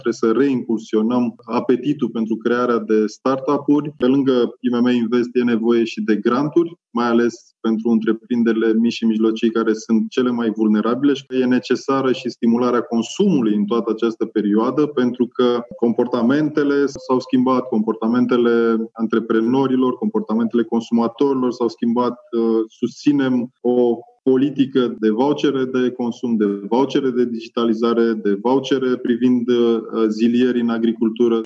trebuie să reimpulsionăm apetitul pentru crearea de startup-uri. Pe lângă IMM Invest e nevoie și de granturi, mai ales pentru întreprinderile mici și mijlocii care sunt cele mai vulnerabile și e necesară și stimularea consumului în toată această perioadă, pentru că comportamentele s-au schimbat, comportamentele antreprenorilor, comportamentele consumatorilor s-au schimbat. Susținem o politică de vouchere de consum, de vouchere de digitalizare, de vouchere privind zilieri în agricultură.